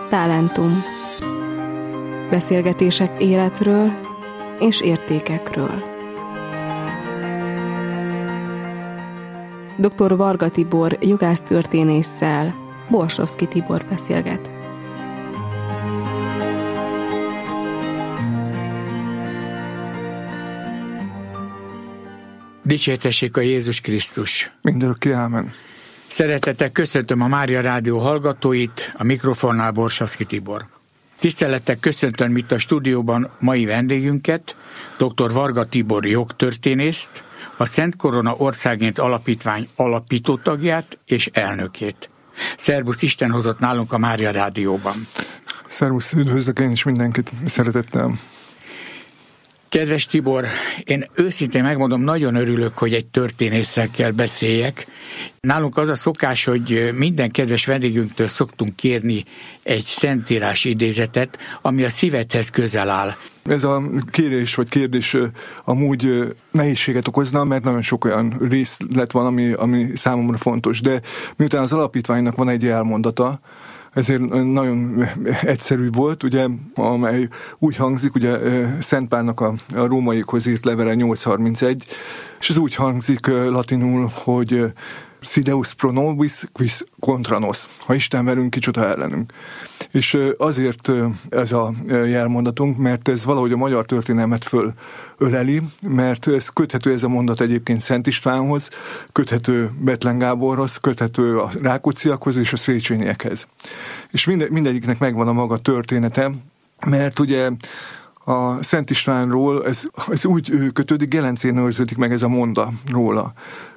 Talentum. Beszélgetések életről és értékekről. Dr. Varga Tibor jogásztörténésszel Borsovszky Tibor beszélget. Dicsértessék a Jézus Krisztus! Mindörökké ámen! Szeretettel köszöntöm a Mária Rádió hallgatóit, a mikrofonnál Borsovszky Tibor. Tisztelettel köszöntöm itt a stúdióban mai vendégünket, dr. Varga Tibor jogtörténészt, a Szent Korona Országért Alapítvány alapító tagját és elnökét. Szerbusz, Isten hozott nálunk a Mária Rádióban. Szervusz, üdvözlök én is mindenkit szeretettel. Kedves Tibor, én őszintén megmondom, nagyon örülök, hogy egy történésszel kell beszéljek. Nálunk az a szokás, hogy minden kedves vendégünktől szoktunk kérni egy szentírás idézetet, ami a szívedhez közel áll. Ez a kérés vagy kérdés amúgy nehézséget okozna, mert nagyon sok olyan részlet van, ami számomra fontos. De miután az alapítványnak van egy elmondata, ezért nagyon egyszerű volt, ugye, amely úgy hangzik, ugye Szent Pálnak a rómaiakhoz írt levele 8:31, és ez úgy hangzik latinul, hogy si Deus pro nobis, quis contra nos. Ha Isten velünk, kicsoda ellenünk. És azért ez a jelmondatunk, mert ez valahogy a magyar történelmet fölöleli, mert ez köthető ez a mondat egyébként Szent Istvánhoz, köthető Bethlen Gáborhoz, köthető a Rákócziakhoz és a Széchenyiekhez. És mindegyiknek megvan a maga története, mert ugye a Szent Istvánról ez úgy kötődik, Gelencén őrződik meg ez a monda róla.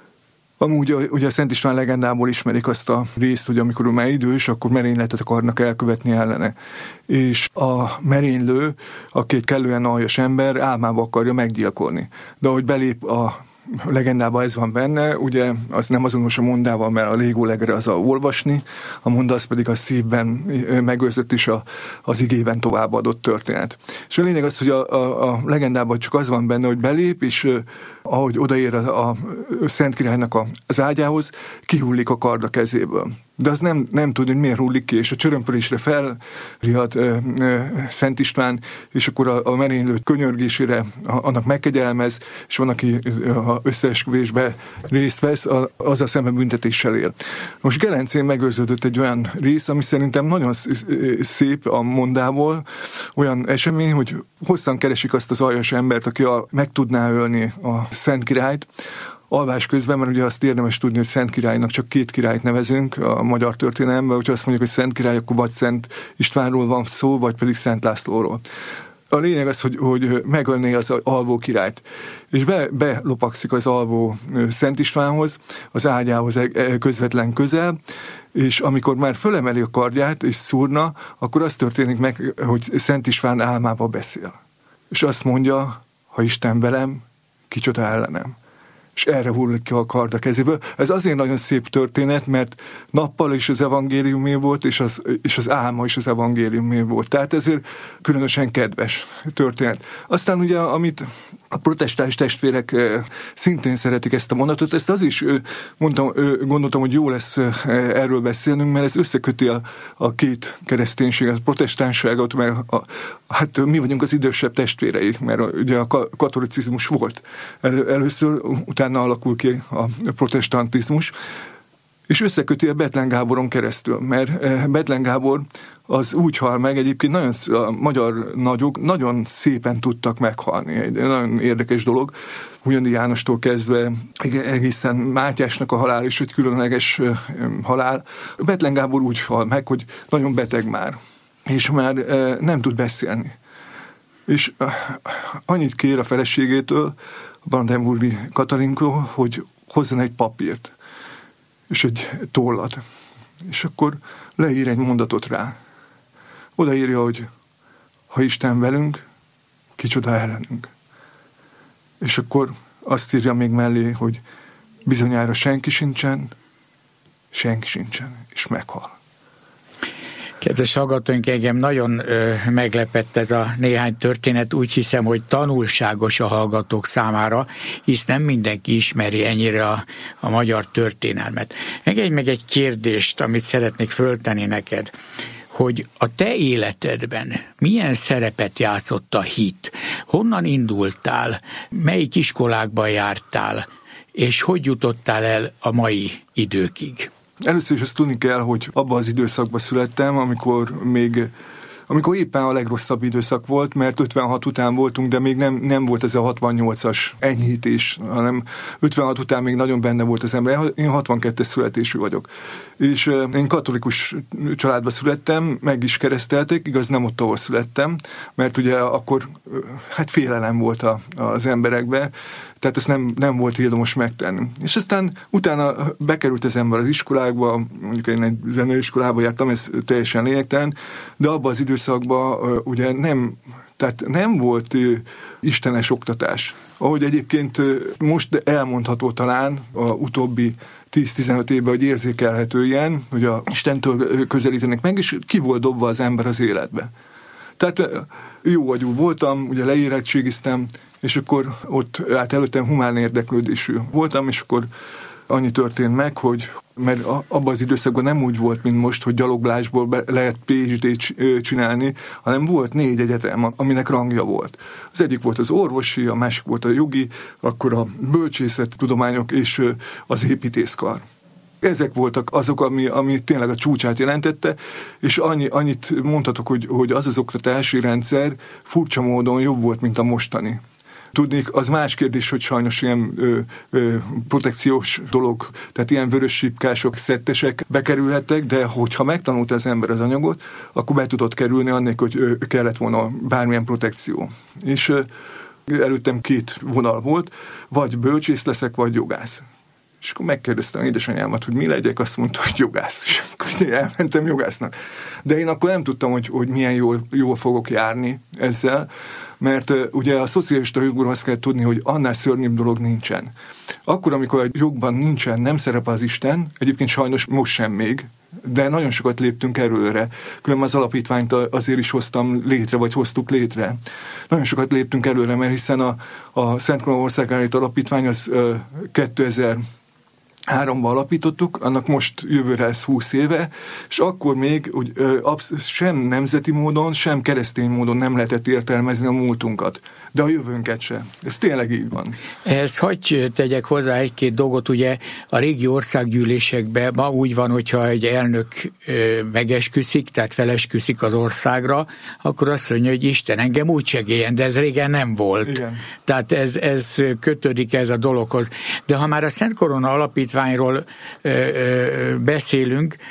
Amúgy ugye a Szent István legendából ismerik azt a részt, hogy amikor ő már idős, akkor merényletet akarnak elkövetni ellene. És a merénylő, aki egy kellően aljas ember, álmába akarja meggyilkolni. De ahogy belép a legendában ez van benne, ugye az nem azonos a mondával, mert a légólegre az a olvasni, a monda az pedig a szívben megőrzött is az igében továbbadott történet. És a lényeg az, hogy a legendában csak az van benne, hogy belép, és ahogy odaér a Szent Királynak az ágyához, kihullik a kard a kezéből. De az nem tud, hogy miért hullik ki, és a csörömpölésre felriad Szent István, és akkor a merénylő könyörgésére annak megkegyelmez, és van, aki összeesküvésbe részt vesz, azzal szemben büntetéssel él. Most Gelencén megőrződött egy olyan rész, ami szerintem nagyon szép a mondából, olyan esemény, hogy hosszan keresik azt az aljas embert, aki meg tudná ölni a Szent Királyt, alvás közben, mert ugye azt érdemes tudni, hogy Szent Királynak csak 2 királyt nevezünk a magyar történelemben, hogyha azt mondjuk, hogy Szent Király, akkor vagy Szent Istvánról van szó, vagy pedig Szent Lászlóról. A lényeg az, hogy megölné az alvó királyt. És belopakszik az alvó Szent Istvánhoz, az ágyához közvetlen közel, és amikor már fölemeli a kardját és szúrna, akkor az történik meg, hogy Szent István álmába beszél. És azt mondja, ha Isten velem, kicsoda ellenem. És erre hullik ki a kard a kezéből. Ez azért nagyon szép történet, mert nappal is az evangéliumé volt, és az álma is az evangéliumé volt. Tehát ezért különösen kedves történet. Aztán ugye, amit a protestáns testvérek szintén szeretik ezt a mondatot, ezt az is gondoltam, hogy jó lesz erről beszélnünk, mert ez összeköti a két kereszténységet, a protestánságot, meg hát mi vagyunk az idősebb testvérei, mert ugye a katolicizmus volt. Először, utána alakul ki a protestantizmus, és összeköti a Bethlen Gáboron keresztül, mert Bethlen Gábor az úgy hal meg, egyébként a magyar nagyok nagyon szépen tudtak meghalni. Egy nagyon érdekes dolog. Hunyadi Jánostól kezdve egészen Mátyásnak a halál is egy különleges halál. Bethlen Gábor úgy hal meg, hogy nagyon beteg már, és már nem tud beszélni. És annyit kér a feleségétől, Brandenburgi Katalinkó, hogy hozzon egy papírt, és egy tollat. És akkor leír egy mondatot rá. Odaírja, hogy ha Isten velünk, kicsoda ellenünk. És akkor azt írja még mellé, hogy bizonyára senki sincsen, és meghal. Kedves hallgatóink, engem nagyon meglepett ez a néhány történet, úgy hiszem, hogy tanulságos a hallgatók számára, hisz nem mindenki ismeri ennyire a magyar történelmet. Engedj meg egy kérdést, amit szeretnék föltenni neked, hogy a te életedben milyen szerepet játszott a hit? Honnan indultál? Melyik iskolákban jártál? És hogy jutottál el a mai időkig? Először is azt tudni kell, hogy abban az időszakban születtem, amikor éppen a legrosszabb időszak volt, mert 56 után voltunk, de még nem volt ez a 68-as enyhítés, hanem 56 után még nagyon benne volt az ember. Én 62-es születésű vagyok. És én katolikus családba születtem, meg is keresztelték, igaz nem ott, ahol születtem, mert ugye akkor félelem volt az emberekben, tehát ezt nem volt érdemes megtenni. És aztán utána bekerült az ember az iskolákba, mondjuk én egy zeneiskolába jártam, ez teljesen lényegtelen, de abban az időszakban ugye nem volt istenes oktatás. Ahogy egyébként most elmondható talán a utóbbi 10-15 évben, hogy érzékelhető ilyen, hogy a Istentől közelítenek meg, és ki volt dobva az ember az életbe. Tehát jó agyú voltam, ugye leérettségiztem, és akkor ott előttem humán érdeklődésű voltam, és akkor annyi történt meg, mert abban az időszakban nem úgy volt, mint most, hogy gyaloglásból lehet PhD-t csinálni, hanem volt 4 egyetem, aminek rangja volt. Az egyik volt az orvosi, a másik volt a jogi, akkor a bölcsészettudományok és az építészkar. Ezek voltak azok, ami tényleg a csúcsát jelentette, és annyit mondhatok, hogy az oktatási rendszer furcsa módon jobb volt, mint a mostani. Tudnék, az más kérdés, hogy sajnos ilyen protekciós dolog, tehát ilyen vörös sípkások, szettesek bekerülhettek, de hogyha megtanulta az ember az anyagot, akkor be tudott kerülni annélkül, hogy kellett volna bármilyen protekció. És előttem 2 vonal volt, vagy bölcsész leszek, vagy jogász. És akkor megkérdeztem édesanyámat, hogy mi legyek, azt mondta, hogy jogász. És akkor elmentem jogásznak. De én akkor nem tudtam, hogy milyen jól fogok járni ezzel, mert ugye a szocialista jogról azt kell tudni, hogy annál szörnyűbb dolog nincsen. Akkor, amikor a jogban nem szerepel az Isten, egyébként sajnos most sem még, de nagyon sokat léptünk előre. Különben az alapítványt azért is hoztuk létre. Nagyon sokat léptünk előre, mert hiszen a Szent Korona Országárét Alapítvány az 2003-ban alapítottuk, annak most jövőre ez 20 éve, és akkor még sem nemzeti módon, sem keresztény módon nem lehetett értelmezni a múltunkat, de a jövőnket se. Ez tényleg így van. Ehhez hagyj tegyek hozzá 1-2 dolgot, ugye a régi országgyűlésekben ma úgy van, hogyha egy elnök megesküszik, tehát felesküszik az országra, akkor azt mondja, hogy Isten engem úgy segéljen, de ez régen nem volt. Igen. Tehát ez kötődik ez a dologhoz. De ha már a Szent Korona Alapítványról beszélünk,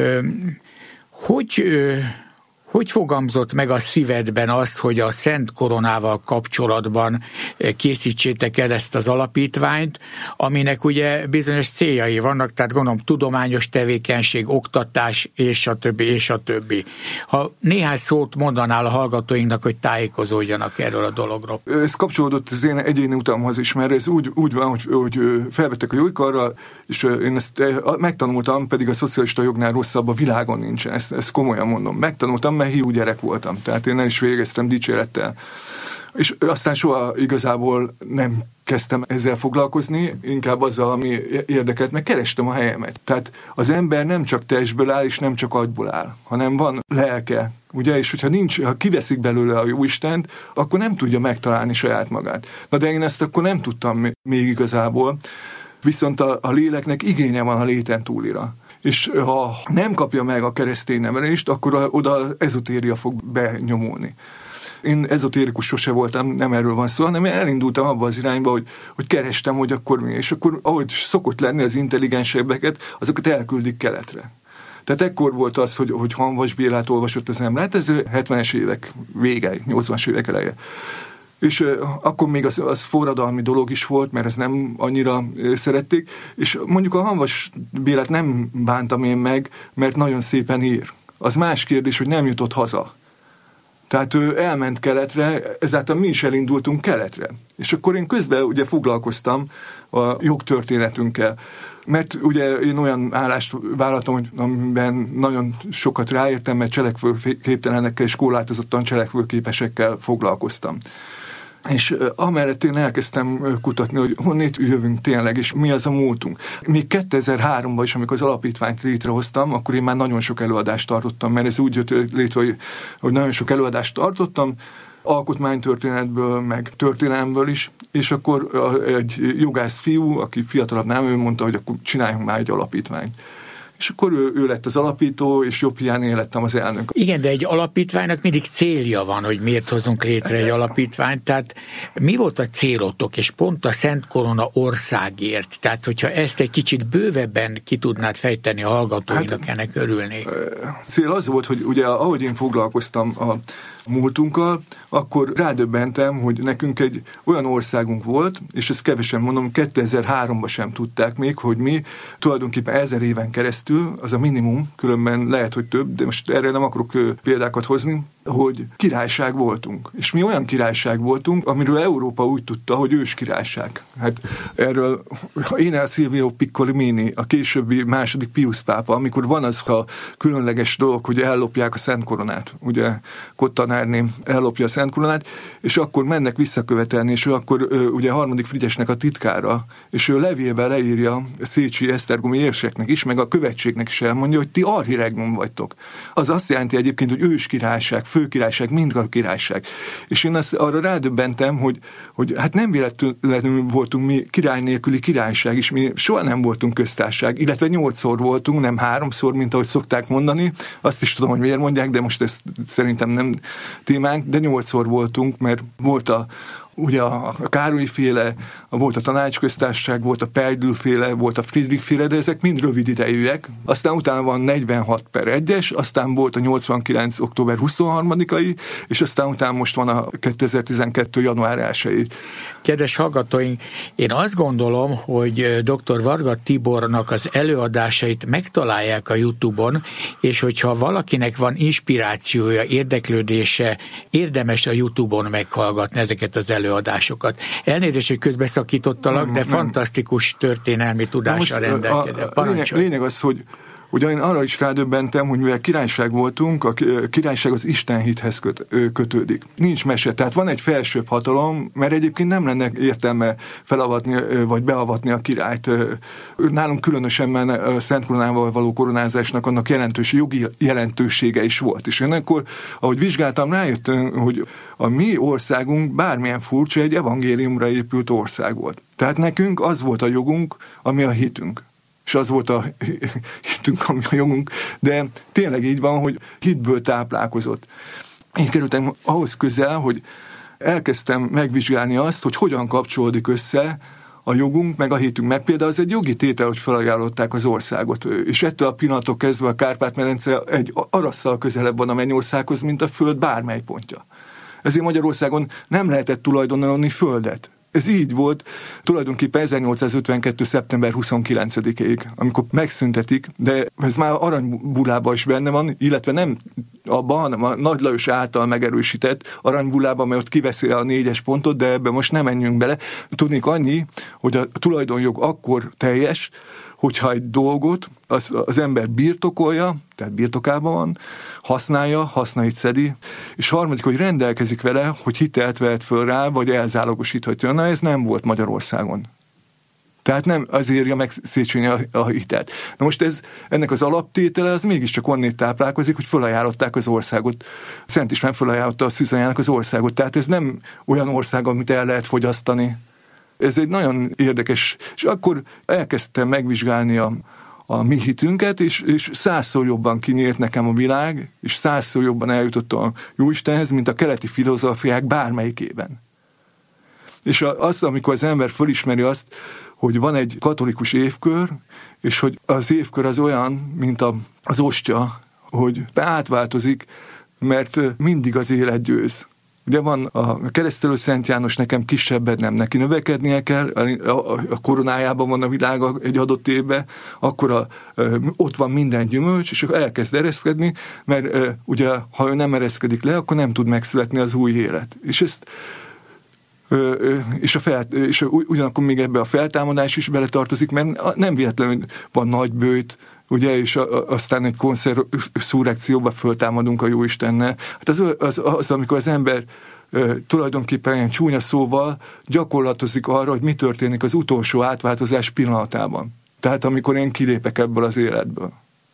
hogy fogalmazott meg a szívedben azt, hogy a Szent Koronával kapcsolatban készítsétek el ezt az alapítványt, aminek ugye bizonyos céljai vannak, tehát gondolom tudományos tevékenység, oktatás, és a többi, és a többi. Ha néhány szót mondanál a hallgatóinknak, hogy tájékozódjanak erről a dologról. Ez kapcsolódott az én egyéni utamhoz is, mert ez úgy van, hogy felvettek a jogikarra, és én ezt megtanultam, pedig a szocialista jognál rosszabb a világon nincsen, ezt komolyan mondom. Megtanultam, mert hiú gyerek voltam, tehát én nem is végeztem dicsérettel. És aztán soha igazából nem kezdtem ezzel foglalkozni, inkább azzal, ami érdekelt, meg kerestem a helyemet. Tehát az ember nem csak testből áll, és nem csak agyból áll, hanem van lelke, ugye, és ha kiveszik belőle a Jóistent, akkor nem tudja megtalálni saját magát. Na de én ezt akkor nem tudtam még igazából, viszont a léleknek igénye van a léten túlira. És ha nem kapja meg a keresztény nevelést, akkor oda ezotéria fog benyomulni. Én ezotérikus sose voltam, nem erről van szó, hanem én elindultam abba az irányba, hogy kerestem, hogy akkor mi. És akkor, ahogy szokott lenni az intelligensebbeket, azokat elküldik keletre. Tehát ekkor volt az, hogy Hanvas Bélát olvasott az ember. Hát ez 70-es évek vége, 80-as évek eleje. És akkor még az forradalmi dolog is volt, mert ezt nem annyira szerették, és mondjuk a Hanvas Bélát nem bántam én meg, mert nagyon szépen ír. Az más kérdés, hogy nem jutott haza. Tehát ő elment keletre, ezáltal mi is elindultunk keletre. És akkor én közben ugye foglalkoztam a jogtörténetünkkel. Mert ugye én olyan állást vállaltam, hogy amiben nagyon sokat ráértem, mert cselekvőképtelenekkel és korlátozottan cselekvőképesekkel foglalkoztam. És amellett én elkezdtem kutatni, hogy honnét jövünk tényleg, és mi az a múltunk. Még 2003-ban is, amikor az alapítványt létrehoztam, akkor én már nagyon sok előadást tartottam, mert ez úgy jött létre, hogy nagyon sok előadást tartottam, alkotmánytörténetből, meg történelemből is, és akkor egy jogász fiú, aki fiatalabb nálam, ő mondta, hogy akkor csináljunk már egy alapítványt. És akkor ő lett az alapító, és jobb hiány én lettem az elnök. Igen, de egy alapítványnak mindig célja van, hogy miért hozunk létre egy alapítványt. Tehát mi volt a célotok, és pont a Szent Korona országért? Tehát, hogyha ezt egy kicsit bővebben ki tudnád fejteni a hallgatóinak, ennek örülnék. Cél az volt, hogy ugye ahogy én foglalkoztam a múltunkkal, akkor rádöbbentem, hogy nekünk egy olyan országunk volt, és ezt kevesen mondom, 2003-ban sem tudták még, hogy mi tulajdonképpen 1000 éven keresztül, az a minimum, különben lehet, hogy több, de most erre nem akarok példákat hozni, hogy királyság voltunk. És mi olyan királyság voltunk, amiről Európa úgy tudta, hogy ős királyság. Hát erről Énel Silvio Piccolomini, a későbbi második Piusz pápa, amikor van az a különleges dolog, hogy ellopják a Szent Koronát. Ugye Kottanárné ellopja a Szent Koronát, és akkor mennek visszakövetelni, és ő akkor ugye harmadik Frigyesnek a titkára, és ő levélben leírja Szécsi Esztergomi érseknek is, meg a követségnek is elmondja, hogy ti archiregnum vagytok. Az azt jelenti egyébként, hogy ős királyság, főkirályság, mindkét királyság. És én arra rádöbbentem, hogy hát nem véletlenül voltunk mi király nélküli királyság, és mi soha nem voltunk köztársaság, illetve 8-szor voltunk, nem 3-szor, mint ahogy szokták mondani. Azt is tudom, hogy miért mondják, de most ez szerintem nem témánk, de 8-szor voltunk, mert volt ugye a Károlyi féle, volt a Tanácsköztársaság, volt a Pejdl féle, volt a Friedrich féle, de ezek mind rövid idejűek. Aztán utána van 46/1-es, aztán volt a 89. október 23-ai, és aztán utána most van a 2012. január 1-i. Kedves hallgatóink, én azt gondolom, hogy dr. Varga Tibornak az előadásait megtalálják a YouTube-on, és hogyha valakinek van inspirációja, érdeklődése, érdemes a YouTube-on meghallgatni ezeket az előadásokat. Elnézést, hogy közbeszakítottalak, de fantasztikus történelmi tudással rendelkezem. Lényeg az, hogy én arra is rádöbbentem, hogy mivel királyság voltunk, a királyság az istenhithez kötődik. Nincs mese, tehát van egy felsőbb hatalom, mert egyébként nem lenne értelme felavatni, vagy beavatni a királyt. Nálunk különösen a Szent Koronával való koronázásnak annak jogi jelentősége is volt. És én akkor, ahogy vizsgáltam, rájöttem, hogy a mi országunk bármilyen furcsa, egy evangéliumra épült ország volt. Tehát nekünk az volt a jogunk, ami a hitünk. És az volt a hitünk, ami a jogunk, de tényleg így van, hogy hitből táplálkozott. Én kerültem ahhoz közel, hogy elkezdtem megvizsgálni azt, hogy hogyan kapcsolódik össze a jogunk, meg a hitünk. Mert például az egy jogi tétel, hogy felajánlották az országot. És ettől a pillanattól kezdve a Kárpát-medence egy arasszal közelebb van a Mennyországhoz, mint a föld bármely pontja. Ezért Magyarországon nem lehetett tulajdonolni földet. Ez így volt tulajdonképpen 1852. szeptember 29-ig, amikor megszüntetik, de ez már aranybulában is benne van, illetve nem abban, hanem a Nagy Lajos által megerősített aranybulában, mert ott kiveszi a 4-es pontot, de ebben most nem menjünk bele. Tudnék annyi, hogy a tulajdonjog akkor teljes, hogyha egy dolgot az ember birtokolja, tehát birtokában van, használja, hasznait szedi, és harmadik, hogy rendelkezik vele, hogy hitelt vehet föl rá, vagy elzálogosíthatja. Na, ez nem volt Magyarországon. Tehát nem azért írja meg Széchenyi a hitelt. Na most ennek az alaptétele az mégiscsak onnét táplálkozik, hogy felajánlották az országot. Szent István felajánlotta a Szűzanyának az országot. Tehát ez nem olyan ország, amit el lehet fogyasztani. Ez egy nagyon érdekes, és akkor elkezdtem megvizsgálni a mi hitünket, és 100-szor jobban kinyílt nekem a világ, és 100-szor jobban eljutottam a Jóistenhez, mint a keleti filozófiák bármelyikében. És az, amikor az ember fölismeri azt, hogy van egy katolikus évkör, és hogy az évkör az olyan, mint az ostya, hogy átváltozik, mert mindig az élet győz. Ugye van a keresztelő Szent János, nekem kisebbet nem, neki növekednie kell, a koronájában van a világ egy adott évben, akkor ott van minden gyümölcs, és elkezd ereszkedni, mert ugye, ha ő nem ereszkedik le, akkor nem tud megszületni az új élet. És ezt és ugyanakkor még ebbe a feltámadás is beletartozik, mert nem véletlenül van nagy bőjt, ugye, és aztán egy konszurrekcióba föltámadunk a Jóistennel. Hát az, amikor az ember tulajdonképpen ilyen csúnya szóval gyakorlatozik arra, hogy mi történik az utolsó átváltozás pillanatában. Tehát amikor én kilépek ebből az életből.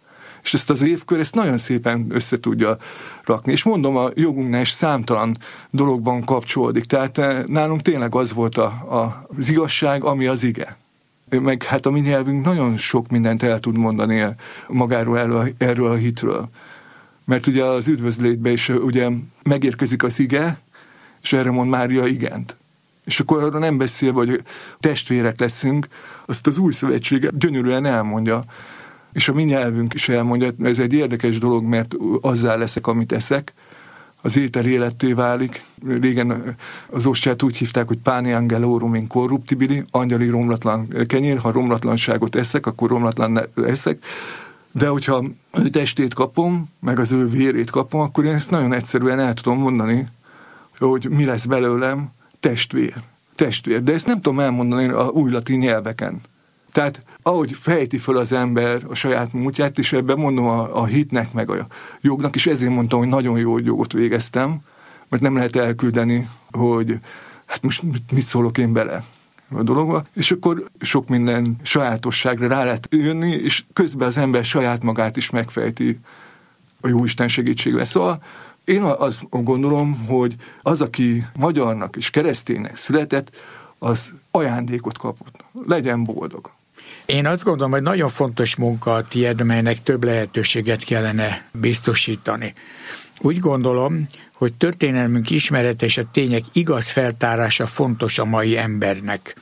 És ezt az évkör, ezt nagyon szépen össze tudja rakni. És mondom, a jogunknál is számtalan dologban kapcsolódik. Tehát nálunk tényleg az volt az igazság, ami az ige. Meg hát a mi nyelvünk nagyon sok mindent el tud mondani magáról erről a hitről. Mert ugye az üdvözlétben is ugye megérkezik az ige, és erre mond Mária igent. És akkor arra nem beszélve, hogy testvérek leszünk, azt az új szövetség gyönyörűen elmondja. És a mi nyelvünk is elmondja, ez egy érdekes dolog, mert azzá leszek, amit eszek. Az étel életté válik. Régen az ostját úgy hívták, hogy pane angelorum incorruptibili, angyali romlatlan kenyér, ha romlatlanságot eszek, akkor romlatlan eszek. De hogyha ő testét kapom, meg az ő vérét kapom, akkor én ezt nagyon egyszerűen el tudom mondani, hogy mi lesz belőlem testvér. De ezt nem tudom elmondani a új latin nyelveken. Tehát ahogy fejti föl az ember a saját múltját, és ebben mondom a hitnek, meg a jognak, és ezért mondtam, hogy nagyon jó jogot végeztem, mert nem lehet elküldeni, hogy hát most mit szólok én bele a dologba, és akkor sok minden sajátosságra rá lehet jönni, és közben az ember saját magát is megfejti a Jóisten segítségével. Szóval én azt gondolom, hogy az, aki magyarnak és kereszténynek született, az ajándékot kapott. Legyen boldog. Én azt gondolom, hogy nagyon fontos munka a tiéd, melynek több lehetőséget kellene biztosítani. Úgy gondolom, hogy történelmünk ismerete és a tények igaz feltárása fontos a mai embernek.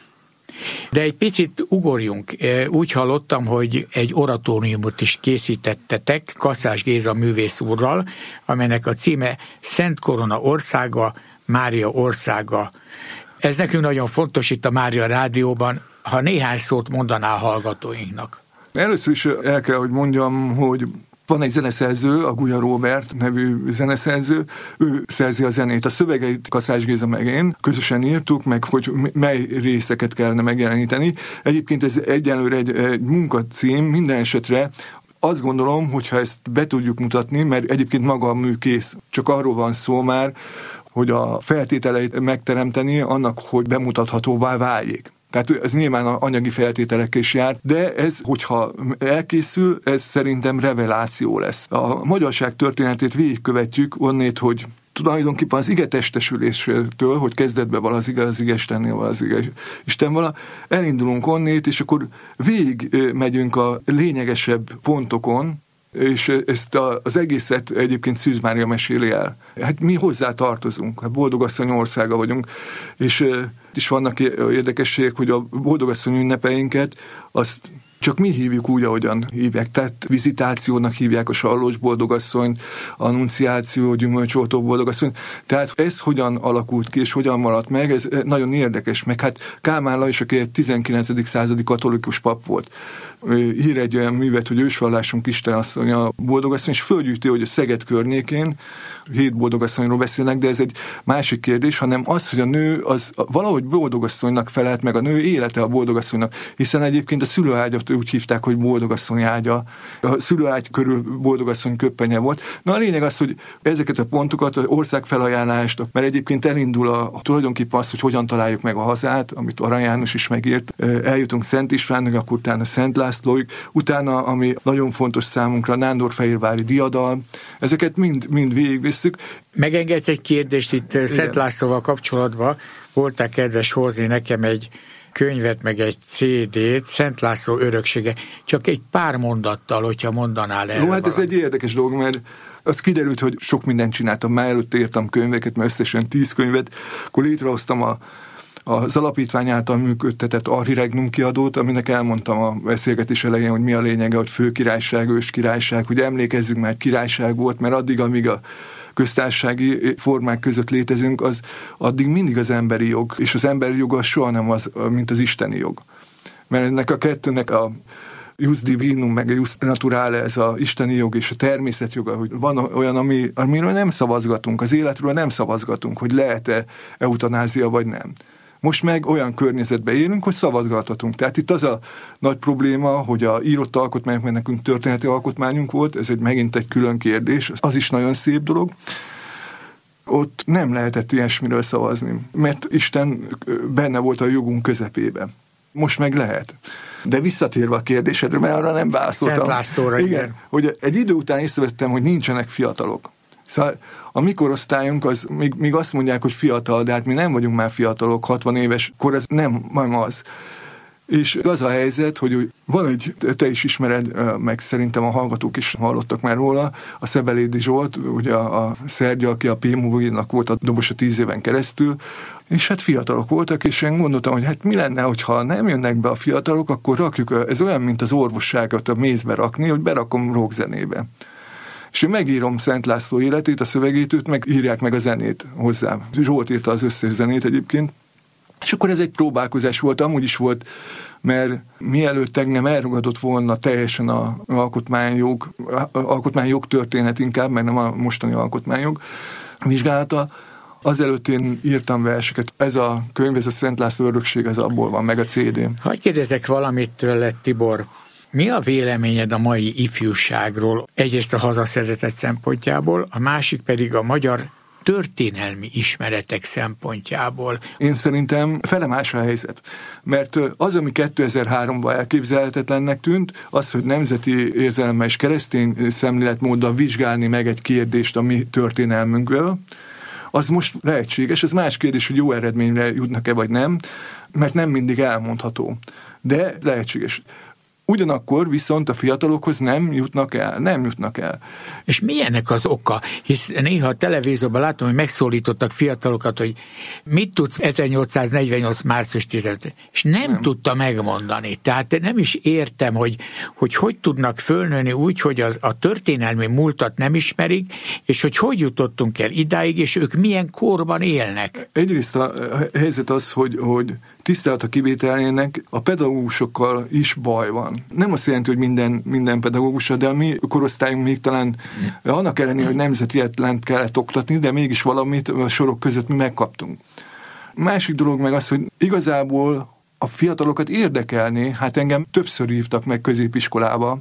De egy picit ugorjunk. Úgy hallottam, hogy egy oratóriumot is készítettetek Kaszás Géza művész úrral, amelynek a címe Szent Korona országa, Mária országa. Ez nekünk nagyon fontos itt a Mária Rádióban, ha néhány szót mondaná a hallgatóinknak. Először is el kell, hogy mondjam, hogy van egy zeneszerző, a Gulya Róbert nevű zeneszerző, ő szerzi a zenét. A szövegeit Kaszás Géza meg én közösen írtuk, meg hogy mely részeket kellene megjeleníteni. Egyébként ez egyelőre egy munkacím, minden esetre azt gondolom, hogyha ezt be tudjuk mutatni, mert egyébként maga a mű kész, csak arról van szó már, hogy a feltételeit megteremteni annak, hogy bemutathatóvá váljék. Tehát ez nyilván anyagi feltételekkel is jár, de ez, hogyha elkészül, ez szerintem reveláció lesz. A magyarság történetét végigkövetjük onnét, hogy tulajdonképpen az ige testesüléstől, hogy kezdetben vala az ige Istennél vala az ige Isten vala, elindulunk onnét, és akkor végig megyünk a lényegesebb pontokon, és ezt az egészet egyébként Szűz Mária meséli el. Hát mi hozzá tartozunk, hát Boldogasszony országa vagyunk, és is vannak érdekességek, hogy a Boldogasszony ünnepeinket azt csak mi hívjuk úgy, ahogyan hívják. Tehát vizitációnak hívják a Sallós Boldogasszonyt, annunciáció, gyümölcsoltó Boldogasszony. Tehát ez hogyan alakult ki, és hogyan maradt meg, ez nagyon érdekes. Meg hát Kálmán Lajos, aki egy 19. századi katolikus pap volt, ír egy olyan művet, hogy ősvallásunk Istenasszony a Boldogasszony, és fölgyűjti, hogy a Szeged környékén 7 boldogasszonyról beszélnek, de ez egy másik kérdés, hanem az, hogy a nő az valahogy boldogasszonynak felelt meg, a nő élete a boldogasszonynak, hiszen egyébként a szülőágyat úgy hívták, hogy boldogasszony ágya. A szülőágy körül boldogasszony köppenye volt. Na a lényeg az, hogy ezeket a pontokat, az országfelajánlást, mert egyébként elindul tulajdonképpen az, hogy hogyan találjuk meg a hazát, amit Arany János is megírt. Eljutunk Szent Istvánnak, akkor utána Szent Lászlóig, utána, ami nagyon fontos számunkra, Nándorfehérvári diadal. Ezeket mind végigvisszük. Megengedsz egy kérdést itt Szent Lászlóval kapcsolatban? Voltál kedves hozni nekem egy könyvet, meg egy CD-t, Szent László öröksége. Csak egy pár mondattal, hogyha mondanál el. Jó, hát ez egy érdekes dolog, mert az kiderült, hogy sok mindent csináltam. Már előtte írtam könyveket, mert összesen 10 könyvet. Akkor létrehoztam az alapítvány által működtetett Arhi Regnum kiadót, aminek elmondtam a beszélgetés elején, hogy mi a lényege, hogy főkirályság, őskirályság, hogy emlékezzünk már, királyság volt, mert addig, amíg a köztársasági formák között létezünk, az addig mindig az emberi jog, és az emberi jog az soha nem az, mint az isteni jog. Mert ennek a kettőnek a jus divinum, meg a jus naturale, ez a isteni jog és a természetjoga, hogy van olyan, amiről nem szavazgatunk, az életről nem szavazgatunk, hogy lehet-e eutanázia vagy nem. Most meg olyan környezetben élünk, hogy szavazgathatunk. Tehát itt az a nagy probléma, hogy a írott alkotmányok, mert nekünk történeti alkotmányunk volt, ez megint egy külön kérdés, az is nagyon szép dolog. ott nem lehetett ilyesmiről szavazni, mert Isten benne volt a jogunk közepében. Most meg lehet. De visszatérve a kérdésedre, mert arra nem válaszoltam. Szent Lászlóra, igen. Hogy egy idő után észrevettem, hogy nincsenek fiatalok. Szóval a mi korosztályunk, az még azt mondják, hogy fiatal, de hát mi nem vagyunk már fiatalok, 60 éves kor, ez nem az. És az a helyzet, hogy van egy, te is ismered, meg szerintem a hallgatók is hallottak már róla, a Szebelédi Zsolt, ugye a Szergya, aki a P-Movie-nak volt a dobosa 10 éven keresztül, és hát fiatalok voltak, és én gondoltam, hogy hát mi lenne, hogyha nem jönnek be a fiatalok, akkor rakjuk, ez olyan, mint az orvosságot a mézbe rakni, hogy berakom rockzenébe. És én megírom Szent László életét, a szövegét, őt meg írják meg a zenét hozzá. Zsolt írta az összes zenét egyébként. És akkor ez egy próbálkozás volt, amúgy is volt, mert mielőtt engem elragadott volna teljesen az alkotmányjog történet inkább, mert nem a mostani alkotmányjog vizsgálata, azelőtt én írtam verseket. Ez a könyv, ez a Szent László örökség, az abból van, meg a CD. Hadd kérdezek valamit tőled, Tibor. Mi a véleményed a mai ifjúságról? Egyrészt a hazaszeretet szempontjából, a másik pedig a magyar történelmi ismeretek szempontjából. Én szerintem felemás a helyzet. Mert az, ami 2003-ban elképzelhetetlennek tűnt, az, hogy nemzeti érzelemmel és keresztény szemléletmóddal vizsgálni meg egy kérdést a mi történelmünkből, az most lehetséges. Ez más kérdés, hogy jó eredményre jutnak-e vagy nem, mert nem mindig elmondható. De lehetséges. Ugyanakkor viszont a fiatalokhoz nem jutnak el. És mi ennek az oka? Hisz néha a televízióban látom, hogy megszólítottak fiatalokat, hogy mit tudsz 1848. március 15. És nem tudta megmondani. Tehát nem is értem, hogy tudnak fölnőni úgy, hogy a történelmi múltat nem ismerik, és hogy jutottunk el idáig, és ők milyen korban élnek. Egyrészt a helyzet az, hogy tisztelet a kivételének a pedagógusokkal is baj van. Nem azt jelenti, hogy minden pedagógussal, de a mi korosztályunk még talán annak ellenére, hogy nemzetiet lent kellett oktatni, de mégis valamit a sorok között mi megkaptunk. Másik dolog meg az, hogy igazából a fiatalokat érdekelni, hát engem többször hívtak meg középiskolába,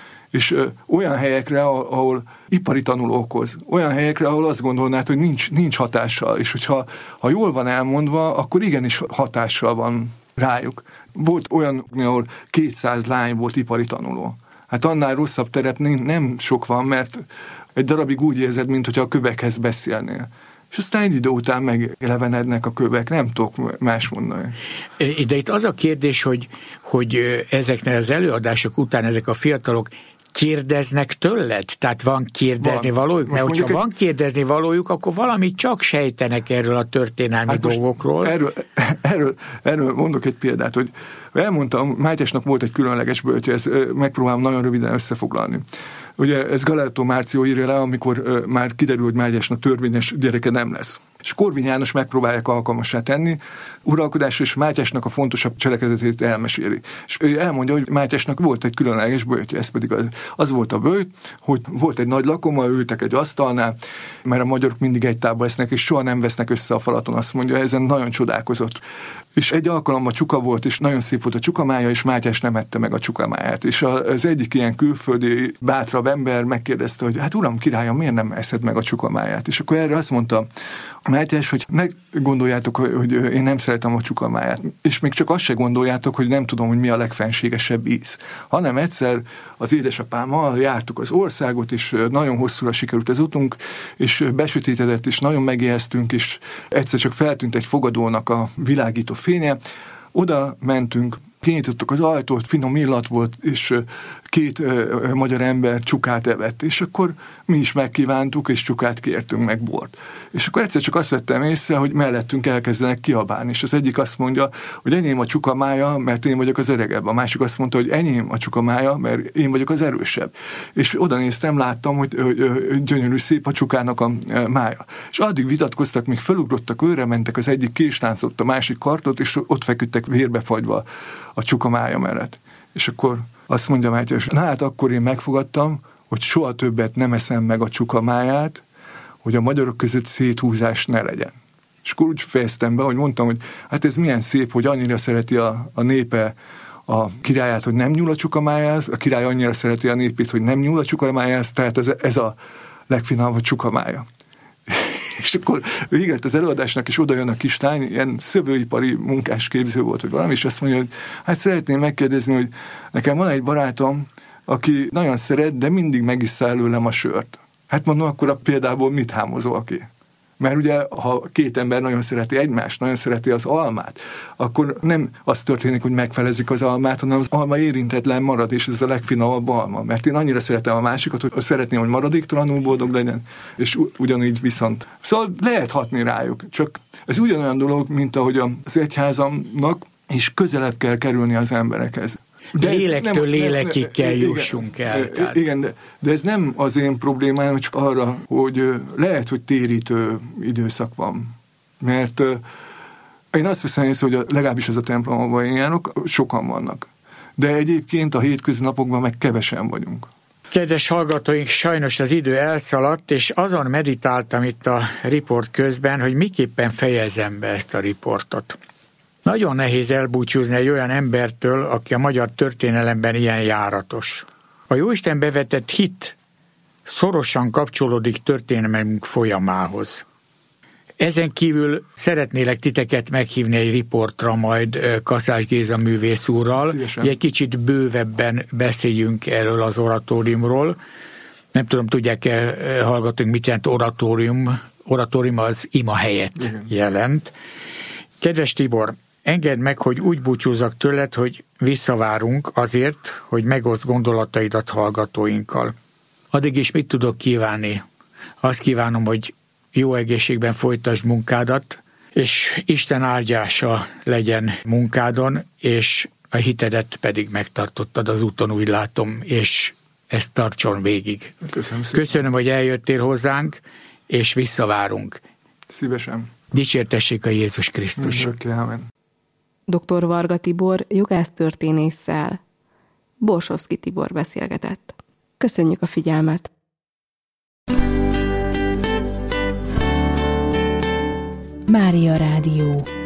és olyan helyekre, ahol ipari tanulókhoz, olyan helyekre, ahol azt gondolnád, hogy nincs hatással, és hogyha jól van elmondva, akkor igenis hatással van rájuk. Volt olyan, ahol 200 lány volt ipari tanuló. Hát annál rosszabb terep nem sok van, mert egy darabig úgy érzed, mintha a kövekhez beszélnél. És aztán egy idő után megelevenednek a kövek, nem tudok más mondani. De itt az a kérdés, hogy ezeknek az előadások után ezek a fiatalok kérdeznek tőled? Tehát van kérdezni valójuk? Mert hogyha van kérdezni valójuk, akkor valamit csak sejtenek erről a történelmi dolgokról. Erről mondok egy példát, hogy elmondtam, Mátyásnak volt egy különleges bölcse, ezt megpróbálom nagyon röviden összefoglalni. Ugye ez Galeotto Márció írja le, amikor már kiderül, hogy Mátyásnak törvényes gyereke nem lesz. És Korvin János megpróbálják alkalmassá tenni uralkodásra, és Mátyásnak a fontosabb cselekedetét elmeséli. És ő elmondja, hogy Mátyásnak volt egy különleges böjtje, ez pedig az volt a böjt, hogy volt egy nagy lakoma, ültek egy asztalnál, mert a magyarok mindig egy tábba esznek, és soha nem vesznek össze a falaton, azt mondja, ezen nagyon csodálkozott. És egy alkalommal csuka volt, és nagyon szép volt a csukamája, és Mátyás nem ette meg a csukamáját. És az egyik ilyen külföldi bátrabb ember megkérdezte, hogy hát uram, királyom, miért nem eszed meg a csukamáját? És akkor erre azt mondta Mátyás, hogy ne gondoljátok, hogy én nem szeretem a csukamáját, és még csak azt se gondoljátok, hogy nem tudom, hogy mi a legfenségesebb íz. Hanem egyszer az édesapámmal jártuk az országot, és nagyon hosszúra sikerült az utunk, és besötétedett, és nagyon megijesztünk, és egyszer csak feltűnt egy fogadónak a világító fénye, oda mentünk, kinyitottuk az ajtót, finom illat volt, és két magyar ember csukát evett, és akkor mi is megkívántuk, és csukát kértünk, meg bort. És akkor egyszer csak azt vettem észre, hogy mellettünk elkezdenek kiabálni, és az egyik azt mondja, hogy enyém a csukamája, mert én vagyok az öregebb. A másik azt mondta, hogy enyém a csukamája, mert én vagyok az erősebb. És oda néztem, láttam, hogy gyönyörű szép a csukának a mája. És addig vitatkoztak, még felugrottak, őre mentek, az egyik késláncolt a másik kartot, és ott feküdtek vérbefagyva a csukamája mellett. És akkor azt mondja Mátyás, na hát akkor én megfogadtam, hogy soha többet nem eszem meg a csukamáját, hogy a magyarok között széthúzás ne legyen. És akkor úgy fejeztem be, hogy mondtam, hogy hát ez milyen szép, hogy annyira szereti a népe a királyát, hogy nem nyúl a csukamájához, a király annyira szereti a népét, hogy nem nyúl a csukamájához, tehát ez a legfinomabb csukamája. És akkor vége lett az előadásnak, és oda jön a kislány, ilyen szövőipari munkásképző volt, vagy valami, és azt mondja, hogy hát szeretném megkérdezni, hogy nekem van egy barátom, aki nagyon szeret, de mindig megissza előlem a sört. Hát mondom, akkor a példából mit hámozol ki? Mert ugye, ha két ember nagyon szereti egymást, nagyon szereti az almát, akkor nem az történik, hogy megfelezik az almát, hanem az alma érintetlen marad, és ez a legfinomabb alma. Mert én annyira szeretem a másikat, hogy szeretném, hogy maradéktalanul boldog legyen, és ugyanígy viszont. Szóval lehet hatni rájuk, csak ez ugyanolyan dolog, mint ahogy az egyházamnak is közelebb kell kerülni az emberekhez. De lélektől lélekig kell jussunk el. Tehát. Igen, de ez nem az én problémám, csak arra, hogy lehet, hogy térítő időszak van. Mert én azt veszem észre, hogy legalábbis az a templom, ahol én járok, sokan vannak. De egyébként a hétköznapokban meg kevesen vagyunk. Kedves hallgatóink, sajnos az idő elszaladt, és azon meditáltam itt a riport közben, hogy miképpen fejezem be ezt a riportot. Nagyon nehéz elbúcsúzni egy olyan embertől, aki a magyar történelemben ilyen járatos. A Jóisten bevetett hit szorosan kapcsolódik történelmünk folyamához. Ezen kívül szeretnélek titeket meghívni egy riportra majd Kaszás Géza művész úrral, hogy egy kicsit bővebben beszéljünk erről az oratóriumról. Nem tudom, tudják-e hallgatóink, mit jelent oratórium? Oratórium az ima helyet jelent. Kedves Tibor, engedd meg, hogy úgy búcsúzzak tőled, hogy visszavárunk azért, hogy megoszd gondolataidat hallgatóinkkal. Addig is mit tudok kívánni? Azt kívánom, hogy jó egészségben folytasd munkádat, és Isten áldása legyen munkádon, és a hitedet pedig megtartottad az úton, úgy látom, és ezt tartson végig. Köszönöm, hogy eljöttél hozzánk, és visszavárunk. Szívesen. Dicsértessék a Jézus Krisztus. Amen. Dr. Varga Tibor jogásztörténésszel Borsovszky Tibor beszélgetett. Köszönjük a figyelmet! Mária Rádió.